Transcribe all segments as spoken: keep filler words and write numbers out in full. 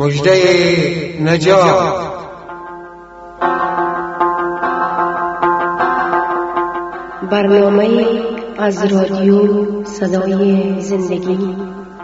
مژده نجات. برنامه از رادیو صدای زندگی.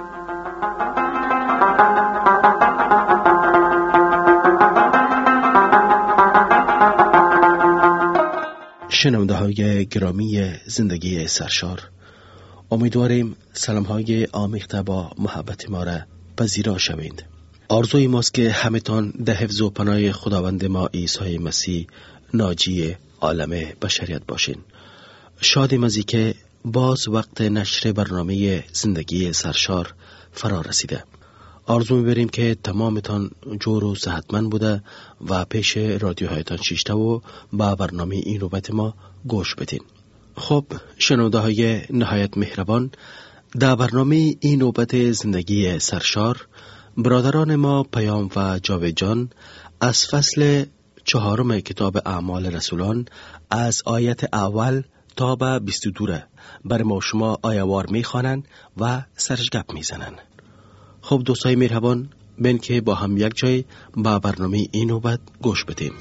شنونده های گرامی زندگی سرشار، امیدواریم سلام های آمیخته با محبت ما را پذیرا شوید. آرزوی ماست که همتان در حفظ و پناه خداوند ما عیسی مسیح ناجی عالم بشریت باشین. شادیم از اینکه باز وقت نشر برنامه زندگی سرشار فرا رسیده. آرزو می‌بریم که تمامتان جور و صحتمند بوده و پیش رادیوهایتان شیشته و با برنامه این نوبت ما گوش بدین. خب شنونده های نهایت مهربان، در برنامه این نوبت زندگی سرشار برادران ما پیام و جاوید جان از فصل چهارم کتاب اعمال رسولان از آیت اول تا به بیست و دو بر ما شما آیوار میخوانند و سرش گپ میزنند. خب دوستای مهربان، بین که با هم یک جای با برنامه این نوبت گوش بدیم.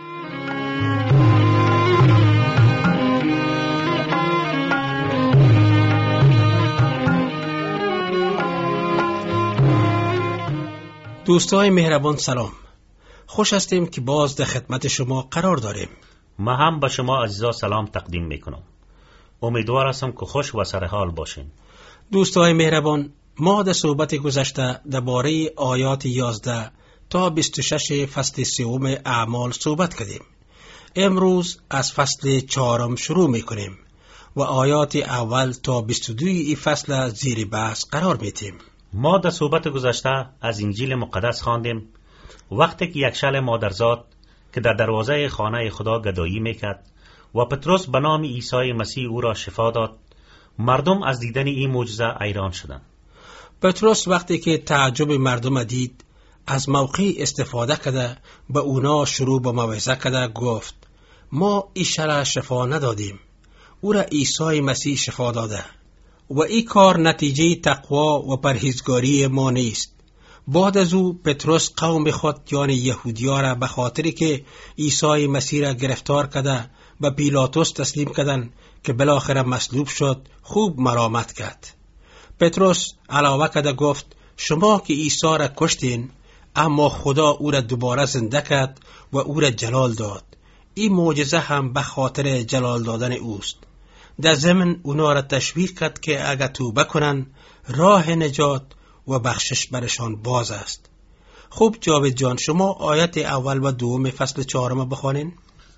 دوستای مهربان سلام. خوش هستیم که باز در خدمت شما قرار داریم. ما هم به شما عزیزا سلام تقدیم میکنم. امیدوار هستم که خوش و سرحال باشین. دوستای مهربان، ما در صحبت گذشته درباره آیات یازده تا بیست و شش فصل سوم اعمال صحبت کردیم. امروز از فصل چهارم شروع میکنیم و آیات اول تا بیست و دو این فصل زیر بحث قرار میدیم. ما در صحبت گذشته از انجیل مقدس خواندیم وقتی که یک شل مادرزاد که در دروازه خانه خدا گدایی میکرد و پتروس به نام عیسی مسیح او را شفا داد، مردم از دیدن این معجزه حیران شدند. پتروس وقتی که تعجب مردم دید، از موقع استفاده کرده به اونا شروع به موعظه کرده، گفت ما ایشه را شفا ندادیم، او را عیسی مسیح شفا داده و این کار نتیجه تقوا و پرهیزگاری ما نیست. بعد از او پتروس قوم خود یعنی یهودیا را به خاطری که عیسی مسیح را گرفتار کرده به پیلاطس تسلیم کردن که بالاخره مصلوب شد خوب مرامت کرد. پتروس علاوه کرده گفت شما که عیسی را کشتین، اما خدا او را دوباره زنده کرد و او را جلال داد. این معجزه هم به خاطر جلال دادن اوست. در ضمن اونا را تشویق کرد که اگر توبه کنن راه نجات و بخشش برشان باز است. خوب جاوید جان، شما آیت اول و دوم فصل چهارم بخوانین.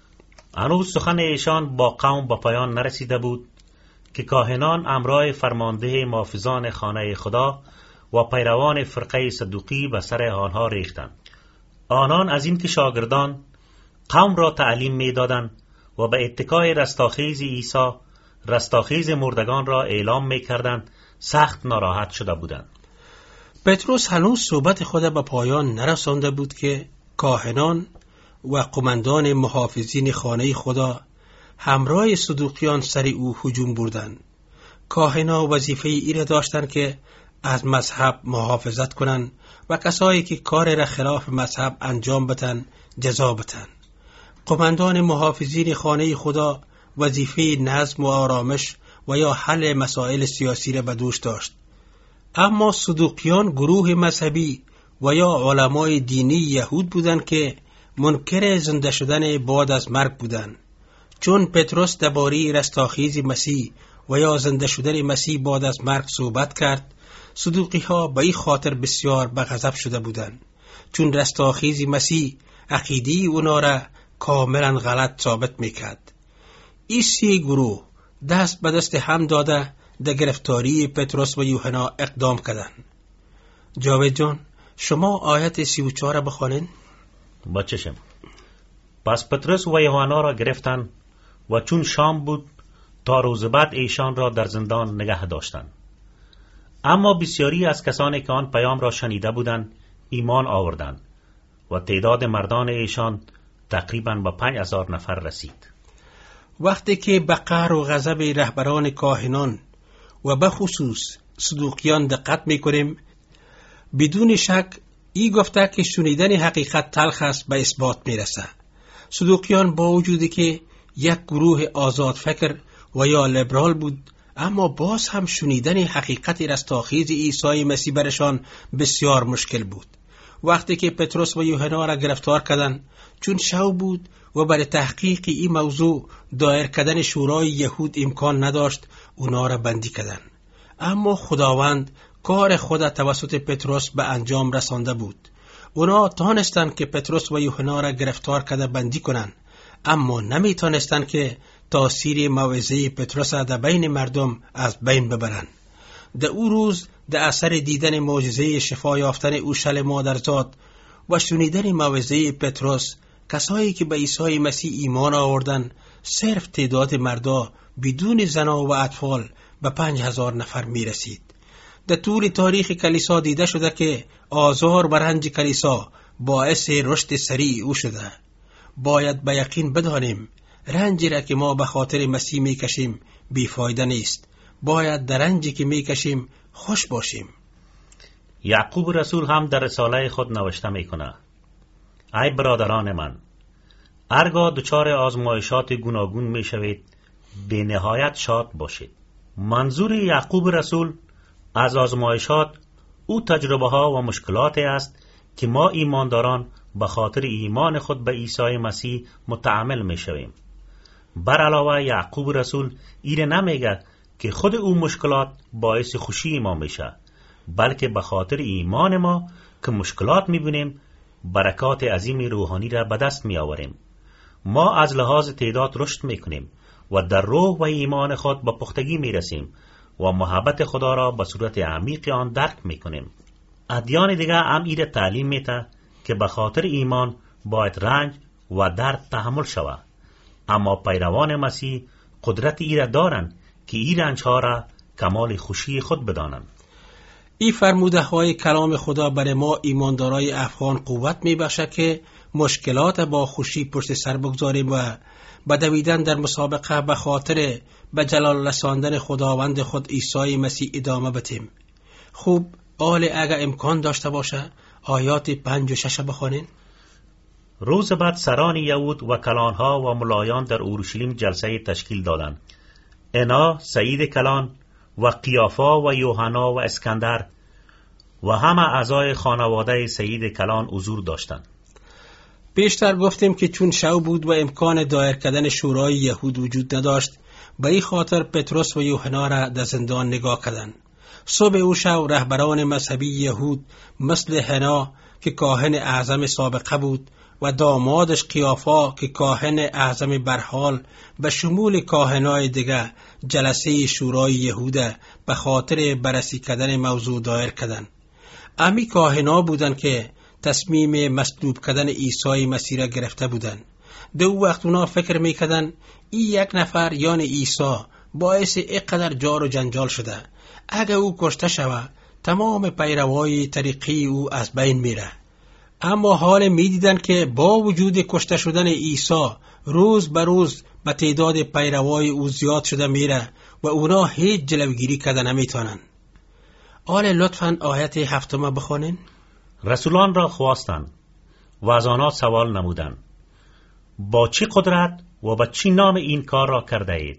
هنوز سخن ایشان با قوم با پایان نرسیده بود که کاهنان امرای فرمانده محافظان خانه خدا و پیروان فرقه صدوقی به سر آنها ریختند. آنان از این که شاگردان قوم را تعلیم می دادند و به اتکای رستاخیز عیسی رستاخیز مردگان را اعلام می کردند سخت ناراحت شده بودند. پتروس هنوز صحبت خود به پایان نرسانده بود که کاهنان و قماندان محافظین خانه خدا همراه صدوقیان سر او هجوم بردند. کاهنا وظیفه ای را داشتند که از مذهب محافظت کنند و کسایی که کار را خلاف مذهب انجام بدن جزا بدن. قماندان محافظین خانه خدا وظیفه نظم و آرامش و یا حل مسائل سیاسی را به دوش داشت. اما صدوقیان گروه مذهبی و یا علمای دینی یهود بودند که منکر زنده شدن بعد از مرگ بودند. چون پتروس درباره رستاخیز مسیح و یا زنده شدن مسیح بعد از مرگ صحبت کرد، صدوقی ها به این خاطر بسیار به غضب شده بودند، چون رستاخیز مسیح عقیده اونا را کاملا غلط ثابت میکرد. این سی گروه دست به دست هم داده در گرفتاری پتروس و یوحنا اقدام کردند. جاوید جان، شما آیت سی و چهار بخوانید. با چشم. پس پتروس و یوحنا را گرفتند و چون شام بود تا روز بعد ایشان را در زندان نگه داشتند. اما بسیاری از کسانی که آن پیام را شنیده بودند ایمان آوردند و تعداد مردان ایشان تقریباً به پنج هزار نفر رسید. وقتی که به قهر و غضب رهبران کاهنان و به خصوص صدوقیان دقت میکنیم، بدون شک ای گفته که شنیدن حقیقت تلخ است به اثبات میرسه. صدوقیان با وجودی که یک گروه آزاد فکر و یا لیبرال بود، اما باز هم شنیدن حقیقت رستاخیز عیسی مسیح برشان بسیار مشکل بود. وقتی که پتروس و یوحنا را گرفتار کردند، چون شو بود و برای تحقیق این موضوع دایر کردن شورای یهود امکان نداشت، اونا را بندی کردند. اما خداوند کار خود توسط پتروس به انجام رسانده بود. اونا تانستند که پتروس و یوحنا را گرفتار کرده بندی کنند، اما نمی تانستند که تاثیر موعظه پتروس را در بین مردم از بین ببرند. در او روز در اثر دیدن معجزه شفا یافتن اوشل مادرزاد و شنیدن موعظه پتروس، کسایی که به عیسی مسیح ایمان آوردند صرف تعداد مردا بدون زنا و اطفال به پنج هزار نفر می رسید. در طول تاریخ کلیسا دیده شده که آزار و رنج کلیسا باعث رشد سریع او شده. باید به یقین بدانیم رنجی را که ما به خاطر مسیح می کشیم بیفایده نیست. باید در رنجی که می کشیم خوش باشیم. یعقوب رسول هم در رساله خود نوشته می کنه: ای برادران من، هرگاه دچار آزمایشات گوناگون می شوید، به نهایت شاد باشید. منظور یعقوب رسول از آزمایشات او تجربه ها و مشکلات است که ما ایمانداران به خاطر ایمان خود به عیسی مسیح متعامل می شویم. بر علاوه یعقوب رسول ایره نمیگه که خود او مشکلات باعث خوشی ما میشه، بلکه به خاطر ایمان ما که مشکلات میبینیم برکات عظیم روحانی را به دست میآوریم. ما از لحاظ تعداد رشد میکنیم و در روح و ایمان خود به پختگی میرسیم و محبت خدا را به صورت عمیق آن درک میکنیم. ادیان دیگه هم ایره تعلیم میده که به خاطر ایمان باید رنج و درد تحمل شود، اما پیروان مسیح قدرت ایره دارند که این رنج ها را کمال خوشی خود بدانند. این فرموده های کلام خدا برای ما ایماندارای افغان قوت میبخشه که مشکلات با خوشی پشت سر بگذاریم و با دویدن در مسابقه به خاطر به جلال رساندن خداوند خود عیسی مسیح ادامه بدیم. خوب، آل اگر امکان داشته باشه آیات پنج و شش بخوانین. روز بعد سران یهود و کلانها و ملایان در اورشلیم جلسه تشکیل دادند. انا، سید کلان و قیافا و یوحنا و اسکندر و همه اعضای خانواده سید کلان حضور داشتند. پیشتر گفتیم که چون شو بود و امکان دایر کردن شورای یهود وجود نداشت، به این خاطر پتروس و یوحنا را در زندان نگاه کردند. صبح او شو رهبران مذهبی یهود مثل حنا که کاهن اعظم سابقه بود و دامادش قیافا که کاهن اعظم برحال به شمول کاهنای دیگه جلسه شورای یهوده به خاطر بررسی کردن موضوع دایر کردند. امی کاهنا بودند که تصمیم مصلوب کردن عیسی مسیح را گرفته بودند. دو وقت اونا فکر میکردن این یک نفر یعنی عیسی باعث اینقدر جار و جنجال شده، اگه او کشته شود تمام پیروای طریقی او از بین میره. اما حال میدیدن که با وجود کشته شدن عیسی روز به روز به تعداد پیروای او زیاد شده میره و اونا هیچ جلوگیری کرده نمیتونن. آل لطفاً آیت هفتم بخونین. رسولان را خواستند و از آنها سوال نمودند: با چه قدرت و با چه نام این کار را کرده اید؟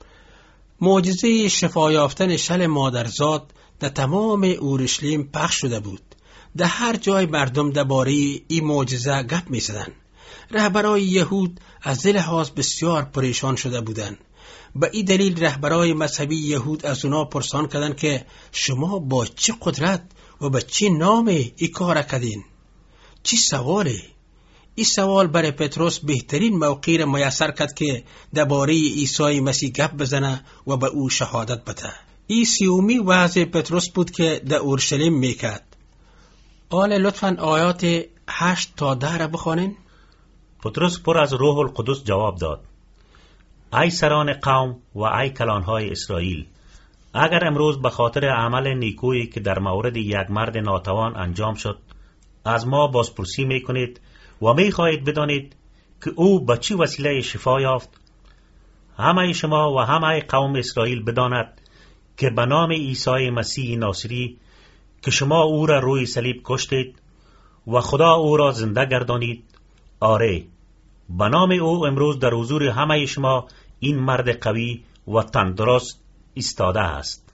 معجزه شفا یافتن شل مادرزاد در تمام اورشلیم پخش شده بود. در هر جای مردم درباره این معجزه گپ می‌زدند. رهبرای یهود از لحاظ بسیار پریشان شده بودند. به این دلیل رهبرای مذهبی یهود از اونا پرسان کردند که شما با چه قدرت و با چه نام این کار کردین؟ چی سواله؟ این سوال برای پتروس بهترین موقع را میسر کرد که درباره عیسی مسیح گپ بزنه و به او شهادت بده. این سیومی وعظ پتروس بود که در اورشلیم میکرد. آل لطفاً آیات هشت تا ده را بخوانین. پتروس پر از روح القدس جواب داد: ای سران قوم و ای کلانهای اسرائیل، اگر امروز به خاطر عمل نیکویی که در مورد یک مرد ناتوان انجام شد از ما بازپرسی میکنید و میخواهید بدانید که او به چه وسیله شفا یافت، همه شما و همه قوم اسرائیل بداند که به نام عیسی مسیح ناصری که شما او را روی صلیب کشتید و خدا او را زنده گردانید. آره، به نام او امروز در حضور همه شما این مرد قوی و تندرست ایستاده است.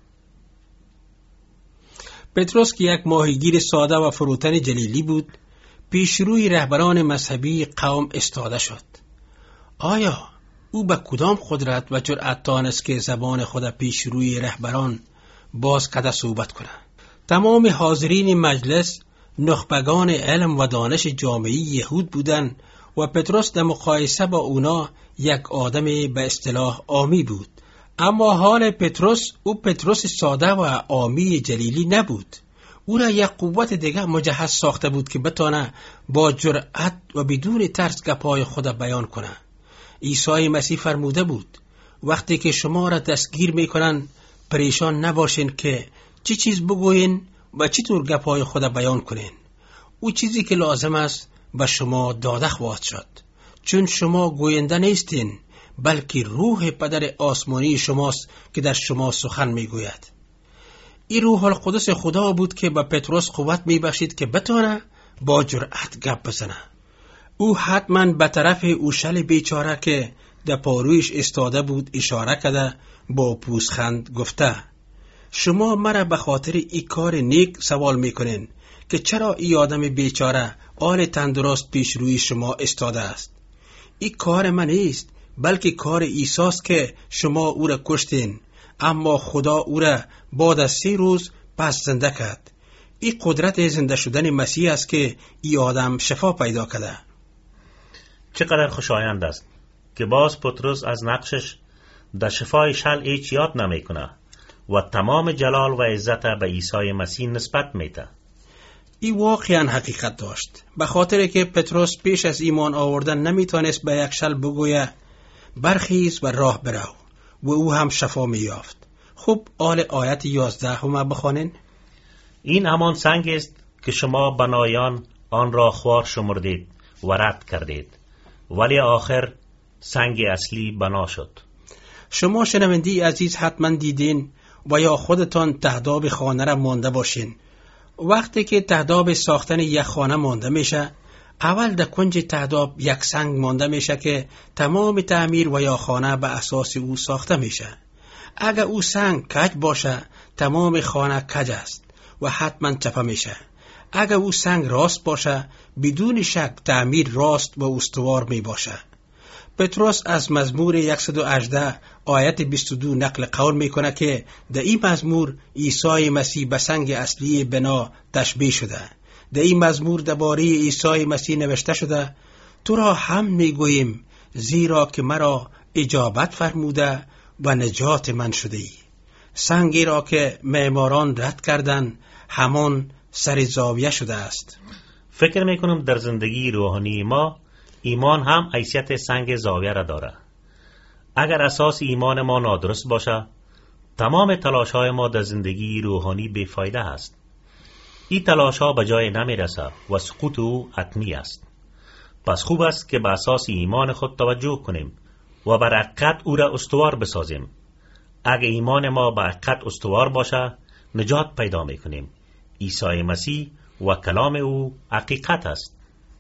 پتروس که یک ماهیگیر ساده و فروتن جلیلی بود، پیش روی رهبران مذهبی قوم استاده شد. آیا او به کدام قدرت و جرأت دانست که زبان خود پیش روی رهبران باز کده صحبت کنه؟ تمام حاضرین مجلس نخبگان علم و دانش جامعه یهود بودند و پتروس در مقایسه با اونا یک آدم به اصطلاح عامی بود. اما حال پتروس، او پتروس ساده و عامی جلیلی نبود. او را یک قوت دیگه مجهز ساخته بود که بتانه با جرأت و بدون ترس گپای خود بیان کنه. عیسی مسیح فرموده بود وقتی که شما را دستگیر میکنن پریشان نباشین که چی چیز بگوین و چی طور گپای خود بیان کنین. او چیزی که لازم است به شما داده خواهد شد، چون شما گوینده نیستین بلکه روح پدر آسمانی شماست که در شما سخن میگوید. این روح القدس خدا بود که به پتروس قوت میبخشید که بتونه با جرأت گپ بزنه. او حتما به طرف اوشل بیچاره که در پارویش استاده بود اشاره کرده با پوزخند گفته: شما مرا به خاطر این کار نیک سوال میکنین که چرا این آدم بیچاره آل تندرست پیش روی شما استاده است. این کار من نیست بلکه کار عیسی است که شما او را کشتین، اما خدا او را بعد از سه روز پس زنده کرد. این قدرت زنده شدن مسیح است که این آدم شفا پیدا کرده. چقدر خوشایند است که باز پتروس از نقشش در شفای شل هیچ یاد نمی کنه و تمام جلال و عزت به عیسی مسیح نسبت میده. این واقعا حقیقت داشت، به خاطر که پتروس پیش از ایمان آوردن نمیتونست به یک شل بگویه برخیز و راه برو و او هم شفا میافت. خب آل آیت یازده هم بخوانین. این همان سنگ است که شما بنایان آن را خوار شمردید و رد کردید، ولی آخر سنگ اصلی بنا شد. شما شنوندی عزیز حتما دیدین و یا خودتان تهداب خانه را مانده باشین. وقتی که تهداب ساختن یک خانه مانده میشه، اول در کنج تهداب یک سنگ مانده میشه که تمام تعمیر و یا خانه به اساس او ساخته میشه. اگر او سنگ کج باشه، تمام خانه کج است و حتما چپه میشه. اگر او سنگ راست باشه، بدون شک تعمیر راست و استوار می باشه. پتروس از مزمور صد و هجده آیت بیست و دو نقل قول میکنه که در این مزمور عیسی مسیح به سنگ اصلی بنا تشبیه شده. در این مزمور درباره عیسی مسیح نوشته شده: تو را هم میگوییم زیرا که مرا اجابت فرموده و نجات من شده ای. سنگی را که معماران رد کردند همان سر زاویه شده است. فکر میکنم در زندگی روحانی ما ایمان هم حیثیت سنگ زاویه را داره. اگر اساس ایمان ما نادرست باشه، تمام تلاش های ما در زندگی روحانی بیفایده است. این تلاش ها به جای نمی رسه و سقوط او حتمی است. پس خوب است که به اساس ایمان خود توجه کنیم و بر حقیقت او را استوار بسازیم. اگر ایمان ما به حقیقت استوار باشه، نجات پیدا میکنیم. عیسی مسیح و کلام او حقیقت است.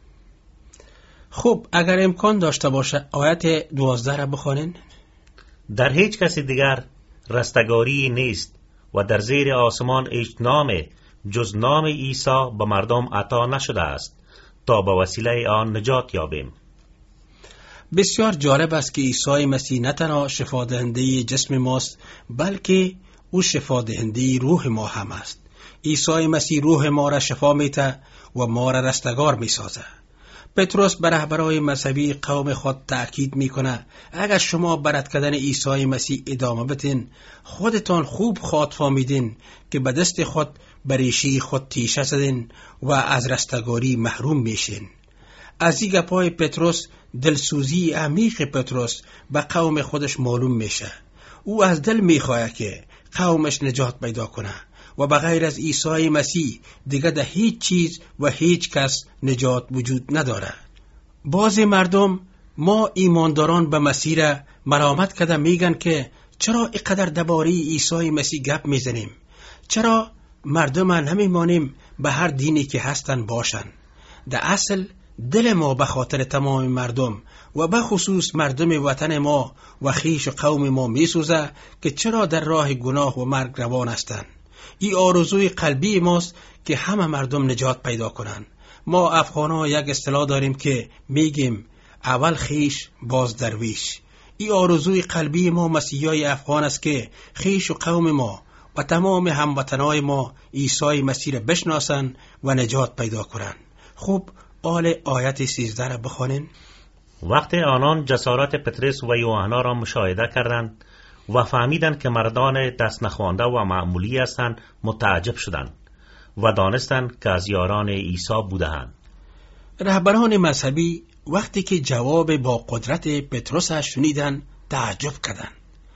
خب اگر امکان داشته باشه آیت دوازده را بخوانین. در هیچ کسی دیگر رستگاری نیست و در زیر آسمان هیچ نام جز نام عیسی به مردم عطا نشده است تا به وسیله آن نجات یابیم. بسیار جالب است که عیسی مسیح نه تنها شفا دهنده جسم ماست بلکه او شفا دهنده روح ما هم است. عیسی مسیح روح ما را شفا میده و ما را رستگار میسازه. پتروس بر رهبرای مذهبی قوم خود تأکید میکنه اگر شما برد کردن عیسی مسیح ادامه بدین، خودتان خوب خود فهمیدین که به دست خود بریشی خود تیشه زدین و از رستگاری محروم میشین. از این گپای پتروس دلسوزی عمیق پتروس به قوم خودش معلوم میشه. او از دل میخواه که قومش نجات پیدا کنه و بغیر از عیسی مسیح دیگه ده هیچ چیز و هیچ کس نجات وجود نداره. بعضی مردم ما ایمانداران به مسیح را ملامت کرده میگن که چرا اینقدر درباره عیسی مسیح گپ میزنیم؟ چرا مردم نمیمانیم به هر دینی که هستن باشن؟ در اصل دل ما به خاطر تمام مردم و به خصوص مردم وطن ما و خیش و قوم ما می سوزه که چرا در راه گناه و مرگ روان هستند. این آرزوی قلبی ماست که همه مردم نجات پیدا کنند. ما افغان‌ها یک اصطلاح داریم که میگیم اول خیش باز درویش. این آرزوی قلبی ما مسیحای افغان است که خیش و قوم ما و تمام هموطنای ما عیسی مسیح را بشناسند و نجات پیدا کنند. خوب آل آیت سیزده را بخوانین. وقتی آنان جسارت پطرس و یوحنا را مشاهده کردند و فهمیدند که مردان دست نخوانده و معمولی هستند، متعجب شدند و دانستند که از یاران عیسی بودند. رهبران مذهبی وقتی که جواب با قدرت پطرس شنیدند تعجب کردند.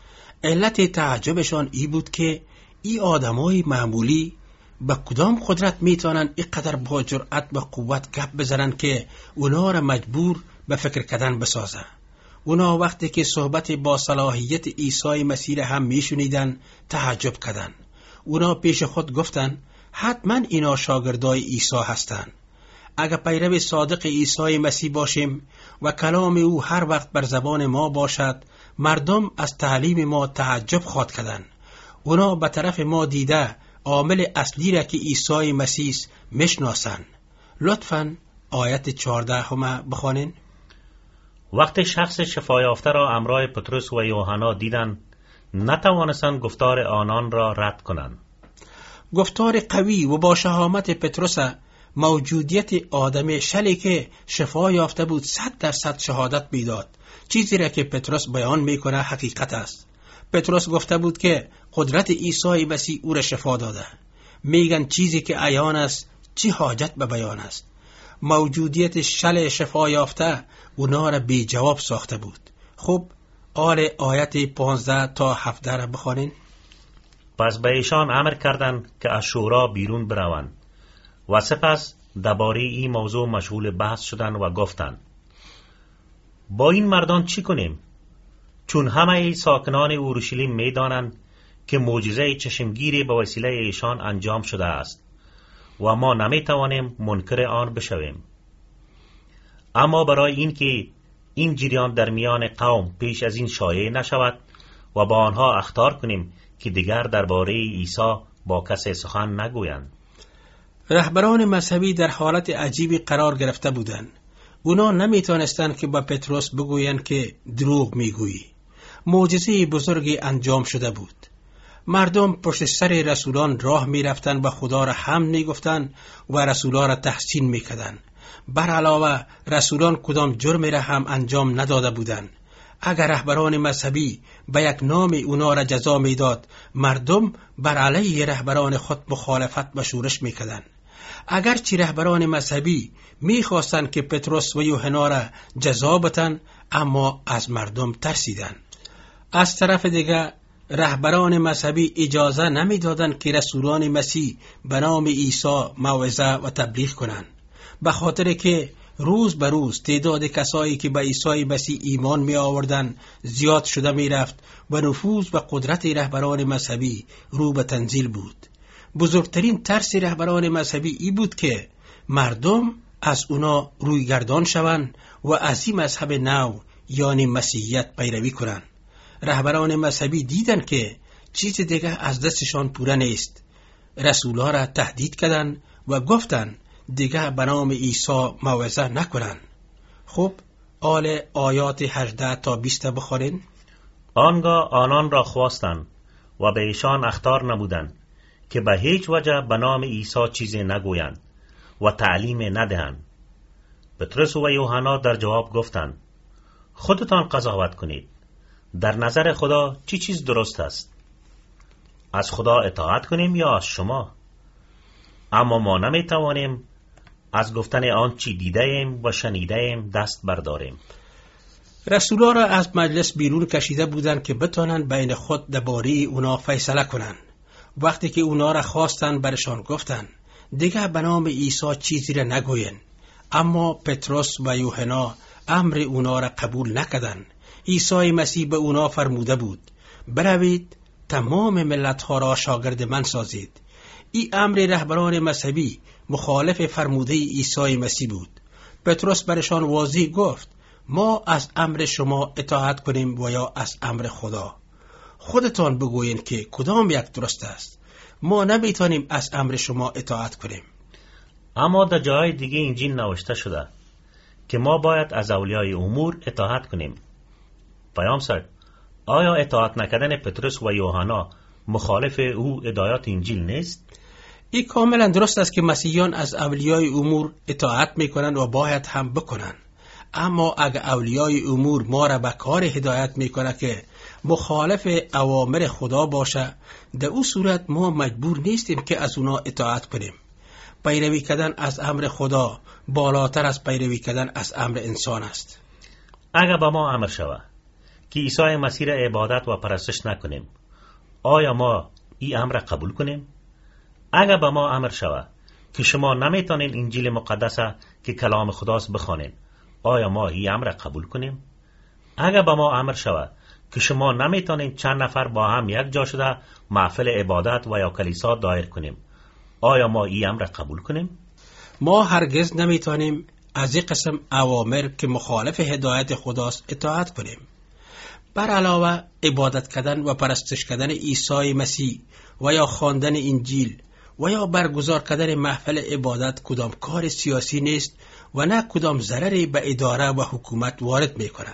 علت تعجبشان ای بود که ای آدمای معمولی با کدام قدرت میتونن اینقدر با جرأت و قوت گپ بزنن که اونا را مجبور به فکر کردن بسازه. اونا وقتی که صحبت با صلاحیت عیسی مسیح هم میشنیدن تعجب کردن. اونا پیش خود گفتن حتما اینا شاگردای عیسی هستند. اگر پیرو صادق عیسی مسیح باشیم و کلام او هر وقت بر زبان ما باشد، مردم از تعلیم ما تعجب خواهد کردند. اونا به طرف ما دیده عامل اصلی را که عیسی مسیح میشناسند. لطفاً آیت چهارده هم بخوانین. وقتی شخص شفایافته را همراه پطرس و یوحنا دیدند، نتوانستند گفتار آنان را رد کنند. گفتار قوی و با شهامت پطرس، موجودیت آدم شلی که شفا یافته بود صد درصد شهادت میداد. چیزی را که پطرس بیان میکنه حقیقت است. پطرس گفته بود که قدرت عیسی مسیح او را شفا داده. میگن چیزی که عیان است چی حاجت به بیان است. موجودیت شل شفا یافته اونا را بی جواب ساخته بود. خب آل آیت پانزده تا هفده را بخوانین. پس به ایشان امر کردند که از شورا بیرون بروند و سپس درباره این موضوع مشغول بحث شدند و گفتند با این مردان چی کنیم؟ چون همه ساکنان اورشلیم می دانند که معجزه چشمگیری به وسیله ایشان انجام شده است و ما نمی توانیم منکر آن بشویم. اما برای این که این جریان در میان قوم پیش از این شایع نشود و با آنها اخطار کنیم که دیگر درباره عیسی با کسی سخن نگویند. رهبران مذهبی در حالت عجیبی قرار گرفته بودند. اونا نمیتونستند که با پطرس بگویند که دروغ میگویی. معجزه بزرگی انجام شده بود. مردم پشت سر رسولان راه میرفتند و خدا را حمد میگفتند و رسولان را تحسین میکردند. بر علاوه رسولان کدام جرم را هم انجام نداده بودند. اگر رهبران مذهبی به یک نام اونا را جزا میداد، مردم بر علیه رهبران خود مخالفت و شورش میکردند. اگرچه رهبران مذهبی میخواستند که پطرس و یوحنا را جزا بدن، اما از مردم ترسیدند. از طرف دیگر رهبران مذهبی اجازه نمیدادند که رسولان مسیح به نام عیسی موعظه و تبلیغ کنند، به خاطر که روز به روز تعداد کسایی که به عیسی مسیح ایمان می آوردند زیاد شده می رفت و نفوذ و قدرت رهبران مذهبی رو به تنزیل بود. بزرگترین ترس رهبران مذهبی ای بود که مردم از اونا روی گردان شوند و از این مذهب نو یعنی مسیحیت پیروی کنند. رهبران مذهبی دیدن که چیز دیگه از دستشان پوره نیست. رسولا را تهدید کردند و گفتند دیگه به نام عیسی موعظه نکنند. خب آل آیات هجده تا بیست بخورین. آنگاه آنان را خواستند و به ایشان اخطار نمودند که به هیچ وجه به نام عیسی چیزی نگویند و تعلیم ندهند. پطرس و یوحنا در جواب گفتند خودتان قضاوت کنید. در نظر خدا چی چیز درست است؟ از خدا اطاعت کنیم یا از شما؟ اما ما نمی توانیم از گفتن آن چی دیده ایم و شنیده ایم دست برداریم. رسولا را از مجلس بیرون کشیده بودند که بتانند بین خود درباره اونا فیصله کنند. وقتی که اونا را خواستند برشان گفتند دیگه به نام عیسی چیزی را نگوین. اما پطرس و یوحنا امر اونا را قبول نکردند. عیسی مسیح به اونا فرموده بود بروید تمام ملت‌ها را شاگرد من سازید. این امر رهبران مذهبی مخالف فرموده عیسی مسیح بود. پتروس برشان واضح گفت ما از امر شما اطاعت کنیم و یا از امر خدا. خودتان بگویید که کدام یک درست است. ما نمیتونیم از امر شما اطاعت کنیم. اما در جای دیگه انجیل نوشته شده که ما باید از اولیای امور اطاعت کنیم. پیام سر، آیا اطاعت نکردن پتروس و یوحنا مخالف او هدایت انجیل نیست؟ این کاملا درست است که مسیحیان از اولیای امور اطاعت میکنند و باید هم بکنند. اما اگر اولیای امور ما را به کار هدایت میکنه که مخالف اوامر خدا باشه، در او صورت ما مجبور نیستیم که از اونا اطاعت کنیم. پیروی کردن از امر خدا بالاتر از پیروی کردن از امر انسان است. اگر به ما امر شود که عیسی مسیح را عبادت و پرستش نکنیم، آیا ما این امر قبول کنیم؟ اگر به ما امر شود که شما نمیتونید انجیل مقدس که کلام خداست بخوانید، آیا ما این امر قبول کنیم؟ اگر به ما امر شود که شما نمیتونید چند نفر با هم یک جا شده محفل عبادت و یا کلیسا دایر کنیم، آیا ما این امر قبول کنیم؟ ما هرگز نمیتونیم از این قسم اوامر که مخالف هدایت خداست اطاعت کنیم. بر علاوه عبادت کردن و پرستش کردن عیسی مسیح و یا خواندن انجیل و یا برگزار کردن محفل عبادت کدام کار سیاسی نیست و نه کدام ضرری به اداره و حکومت وارد میکنه.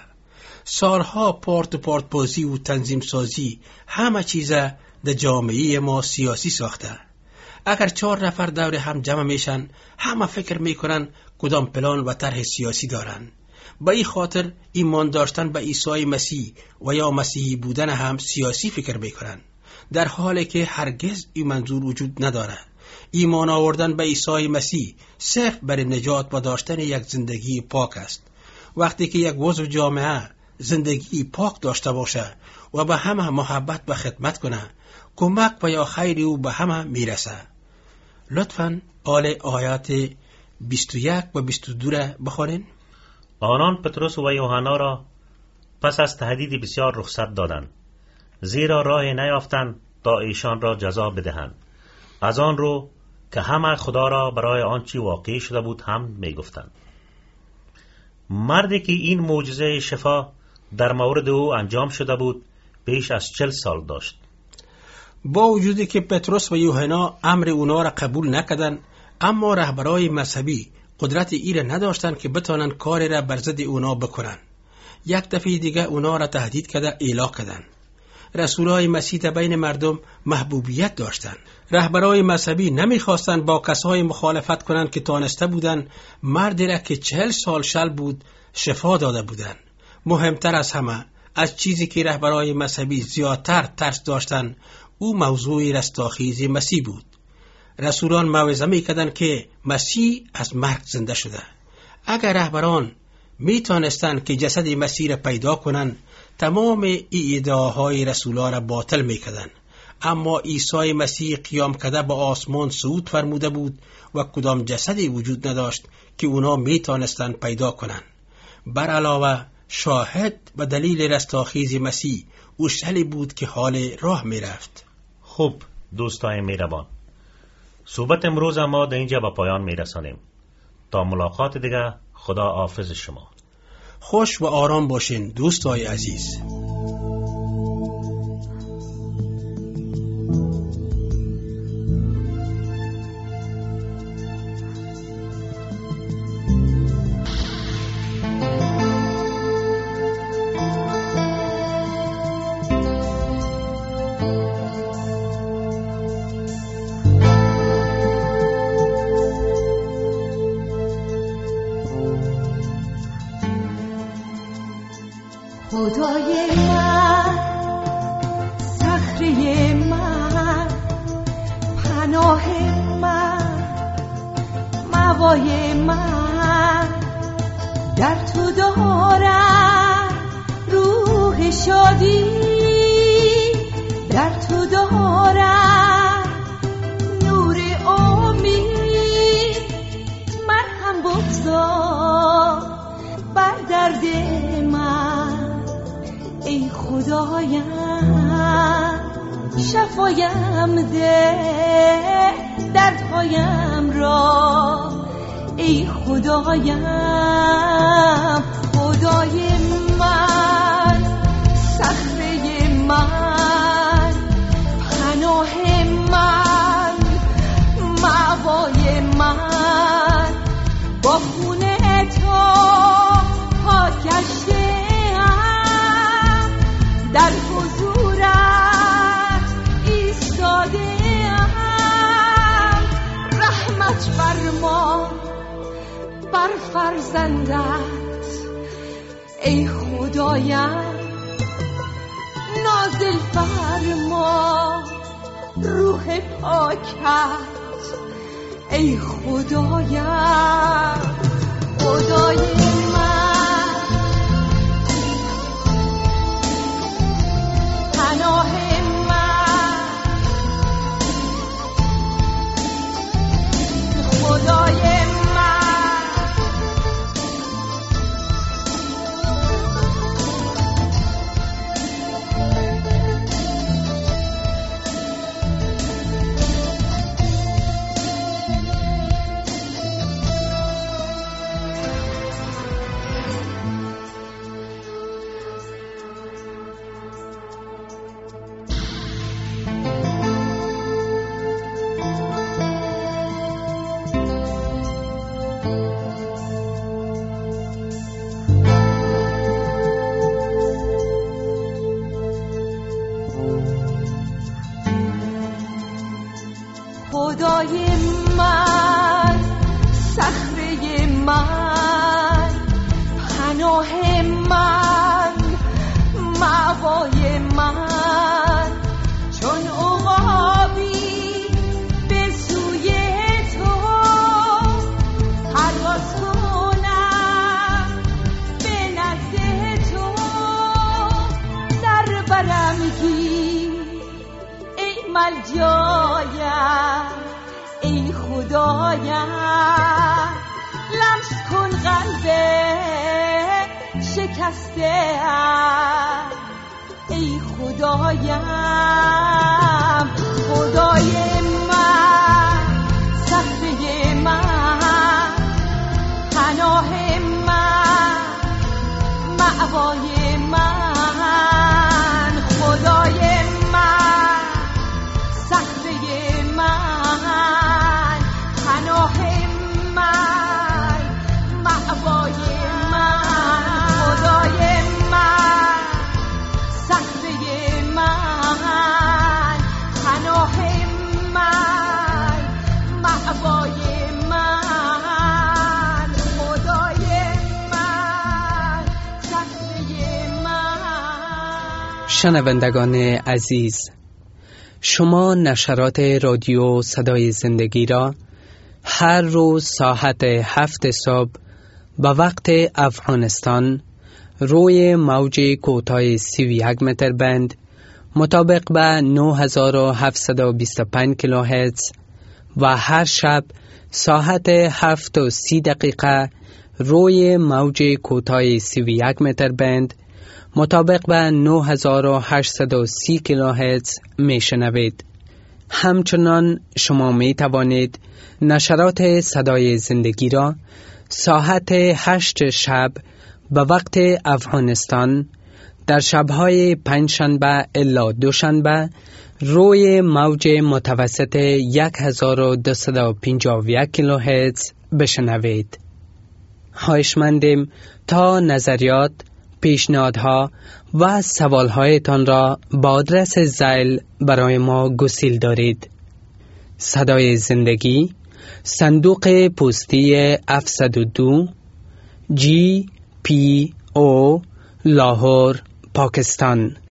سالها پارت و پارت بازی و تنظیم سازی همه چیزه در جامعه ما سیاسی ساخته. اگر چهار نفر دور هم جمع میشن، همه فکر میکنن کدام پلان و طرح سیاسی دارن. با این خاطر ایمان داشتن به عیسی مسیح و یا مسیحی بودن هم سیاسی فکر میکنن، در حالی که هرگز این منظور وجود نداره. ایمان آوردن به عیسی مسیح صرف برای نجات و داشتن یک زندگی پاک است. وقتی که یک عضو جامعه زندگی پاک داشته باشه و به همه محبت و خدمت کنه، کمک و یا خیر او به همه میرسه. لطفاً آل آیات بیست و یک و بیست و دو را بخوانید. آنان پتروس و یوحنا را پس از تهدید بسیار رخصت دادند، زیرا راه نیافتند تا ایشان را جزا بدهند. از آن رو که همه خدا را برای آنچه واقعی شده بود هم می گفتند. مردی که این معجزه شفا در مورد او انجام شده بود بیش از چل سال داشت. با وجودی که پتروس و یوحنا امر اونا را قبول نکردند، اما رهبرای مذهبی قدرت ای را نداشتند که بتانن کاری را بر ضد اونا بکنن. یک دفعه دیگه اونا را تهدید کرده ایلا کردند. رسولای مسیح در بین مردم محبوبیت داشتند. رهبرای مذهبی نمیخواستند با کسای مخالفت کنند که تانسته بودند مردی را که چهل سال شل بود شفا داده بودند. مهمتر از همه، از چیزی که رهبرای مذهبی زیادتر ترس داشتند، او موضوع رستاخیز مسیح بود. رسولان موعظه می‌کردند که مسیح از مرگ زنده شده. اگر رهبران میتونستند که جسد مسیح را پیدا کنند، تمام این ادعاهای رسولان را باطل می‌کردند. اما عیسی مسیح قیام کرده به آسمان صعود فرموده بود و کدام جسدی وجود نداشت که اونا میتونستند پیدا کنند. بر علاوه شاهد و دلیل رستاخیز مسیح او شلی بود که حال راه میرفت. خوب دوستان مهربان، صحبت امروز ما در اینجا به پایان میرسانیم. تا ملاقات دیگه، خدا حافظ شما. خوش و آرام باشین دوستای عزیز. خدای من، صخره من، پناه من، موای من، در تو دارم روح شادی، در تو دارم نور امید. مرهم بگذار بر درد من ای خدایم، شفایم ده، دردهایم را ای خدایم، خدای من، صخره من، پناه من، مأوای من، با خون تو پاک گشته‌ام، در حضورت ایستاده‌ام. رحمت فرما بر فرزندت ای خدایم، نازل فرما روح پاکت ای خدایم، خدای من، پناه من، خدای خدای من، صخره من، پناه من، مأوای من، چون عقابی به سوی تو پرواز کنم، به نزد تو در برم گیر ای ملجایم، ای خدایم، لمس کن قلب شکسته ام ای خدایم، خدای من، صخره من، پناه من، مأوای من، خدای من، صخره من، پناه من، مأوای من، خدای من، صخره من، پناه من، مأوای من، خدای من، صخره من. شنوندگان عزیز، شما نشرات رادیو صدای زندگی را هر روز ساعت هفت صبح به وقت افغانستان روی موج کوتاه سی و یک متر بند مطابق به نه هزار و هفتصد و بیست و پنج کیلوهرتز و هر شب ساعت هفت و سی دقیقه روی موج کوتاه سی و یک متر بند مطابق به نه هزار و هشتصد و سی کیلوهرتز می شنوید. همچنان شما می توانید نشرات صدای زندگی را ساعت هشت شب به وقت افغانستان در شبهای پنجشنبه الا دوشنبه روی موج متوسط یک هزار و دویست و پنجاه و یک کیلوهرتز بشنوید. خواهشمندیم تا نظریات، پیشنهادها و سوالهایتان را با آدرس زیل برای ما گسیل دارید. صدای زندگی، صندوق پستی هفتصد و دو، جی پی او، لاهور، پاکستان.